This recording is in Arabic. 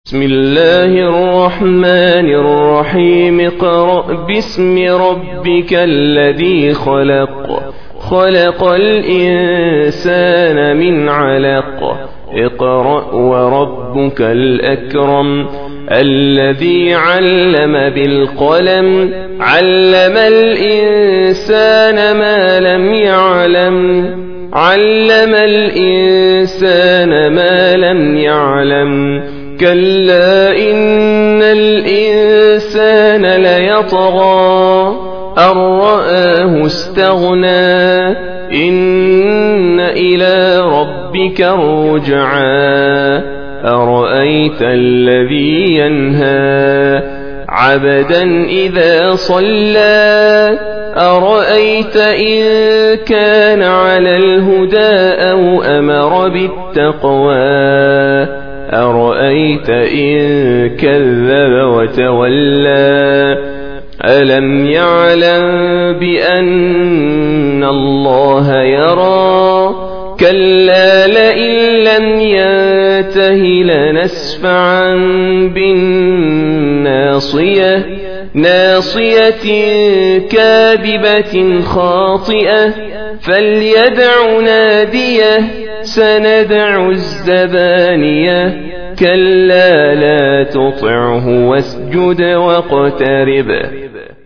بسم الله الرحمن الرحيم. اقرأ باسم ربك الذي خلق الإنسان من علق. اقرأ وربك الأكرم الذي علم بالقلم علم الإنسان ما لم يعلم كلا إن الإنسان ليطغى أن رآه استغنى إن إلى ربك الرجعى أرأيت الذي ينهى عبدا إذا صلى أرأيت إن كان على الهدى أو أمر بالتقوى أرأيت إن كذب وتولى ألم يعلم بأن الله يرى كلا لئن لم ينته لنسفعا بالناصية كاذبة خاطئة فليدع ناديه سندع الزبانية كلا لا تطعه واسجد واقترب.